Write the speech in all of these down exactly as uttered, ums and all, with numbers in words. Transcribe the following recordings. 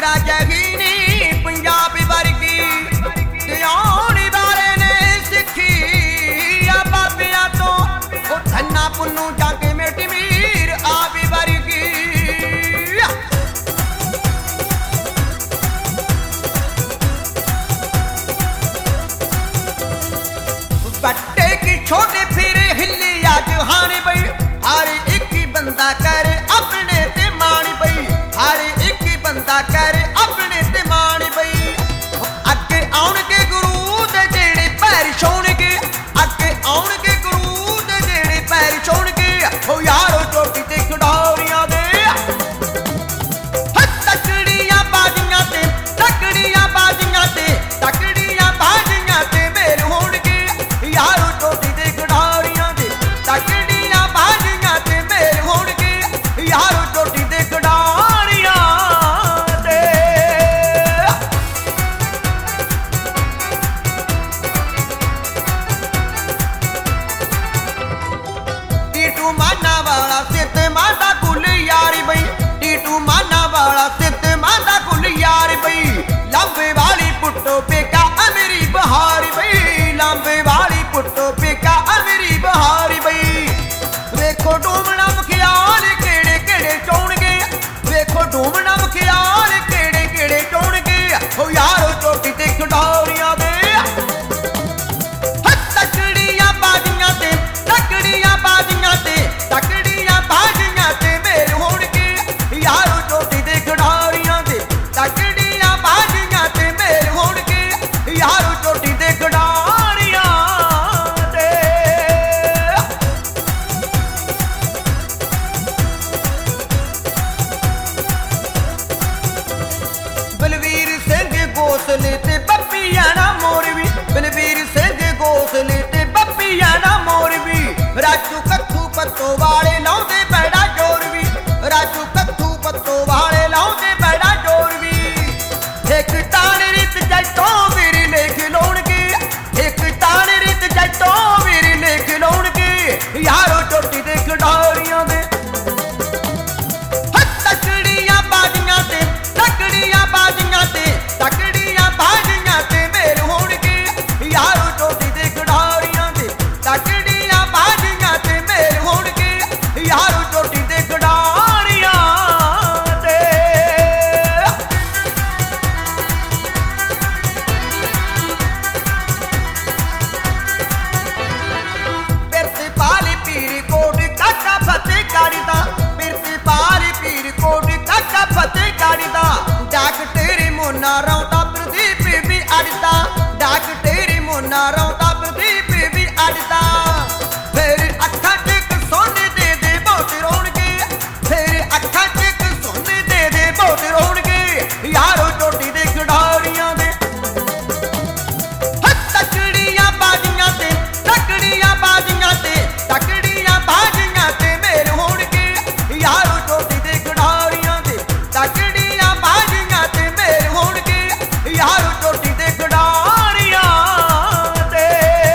राजा ही नहीं पंजाबी वर्गी ध्यानी बारे ने सिखी आ बाबिया तो वो धन्ना पुन्नू जाके मेटी मीर आबी वर्गी बट्टे की छोटे फिरे हिली आज हानी बई हर एक ही बंदा करे अपने ते मानी बई हर एक ही बंदा करे अपने ते मानी बई अगे आउण के गुरु दे जेड़े पैर छौण के अगे आउण के गुरु दे जेड़े पैर छौण के ओ यारो चोटी ते खिडौरियां दे तकड़ियां बाजियां ते तकड़ियां बाजियां ते तकड़ियां बाजियां ते मेल होण के यारो चोटी ते खिडौरियां दे तकड़ियां बाजियां ते मेल होण के यारो चोटी ते खिडौरियां दे टीटू माना वाला सित माता कुल यारी बई टीटू माना वाला सित माता कुल यारी बई लंबे वाली पुट्टो पेका अमेरी बहारी बई लंबे वाली पुट्टो पेका अमेरी बहारी बई देखो डूमना मखियाल केड़े केड़े चौण गए देखो डूमना मखियाल केड़े केड़े चौण गए ओ यारो चोटी ते खिडौरियां दे तकड़ियां बाजियां ते तकड़ियां बाजियां ते तकड़ियां बाजियां ते मेल होण के यारो चोटी ते खिडौरियां दे तकड़ियां बाजियां ते मेल होण के यारो चोटी ते खिडौरियां दे बलवीर सिंह गोसले ते बप्पिया ना मोरवी बलवीर सिंह गोसले ते बप्पिया ना मोरवी राजू कत्थू पत्तो वाले लाउंदे बैड़ा जोर भी राजू कत्थू पत्तो वाले लाउंदे बैड़ा जोर भी एक तान रित जटों वीर लेख लाउण के एक तान रित जटों वीर लेख लाउण के यारो चोटी ते खिडौरियां दे तकड़ियां बाजियां ते तकड़ियां बाजियां ते तकड़ियां बाजियां ते मेल होण के यारो चोटी ते खिडौरियां दे तकड़ियां बाजियां ते मेल होण के यारो चोटी ते खिडौरियां दे पिरते पाली पीर कोट काका फते गाड़ीदा पिरते पाली पीर कोट काका फते गाड़ीदा डाक तेरे मोना रौंदा प्रदीप भी अड़दा डाक तेरे मोना रौंदा प्रदीप भी अड़दा फिर अखां च इक सोने दे दे बहुत रोणगे फिर अखां च इक सोने दे दे बहुत रोणगे यारो चोटी ते खिडौरियां दे तकड़ियां बाजियां ते तकड़ियां बाजियां ते तकड़ियां बाजियां ते मेल होण के यारो चोटी ते खिडौरियां दे तकड़ियां बाजियां ते मेल होण के यारो चोटी ते खिडौरियां दे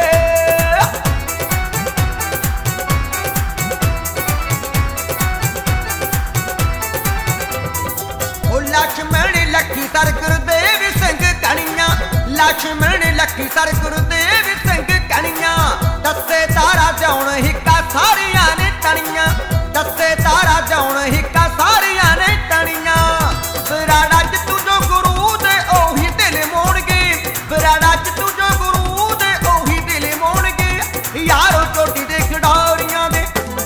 ओ लक्ष्मण लखी सर गुरदेव सिंह कणियां लक्ष्मण लखी सर गुरदेव सिंह कणियां दसे तारा जाउण हिक्का सारियां ने तणियां दसे तारा जाउण हिक्का सारियां ने तणियां बराड़ा च तू जो गुरु दे ओही दिल मोड़ गए बराड़ा च तू जो गुरु दे ओही दिल मोड़ गए यारो चोटी ते खिडौरियां दे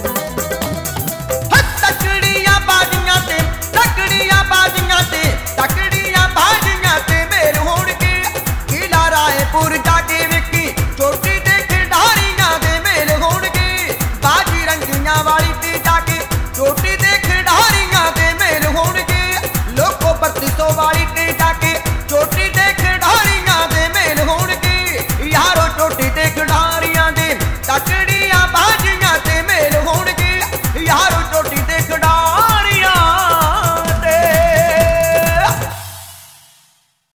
तकड़ियां बाजियां ते तकड़ियां बाजियां ते तकड़ियां बाजियां ते मेल होण के किला रायपुर जाके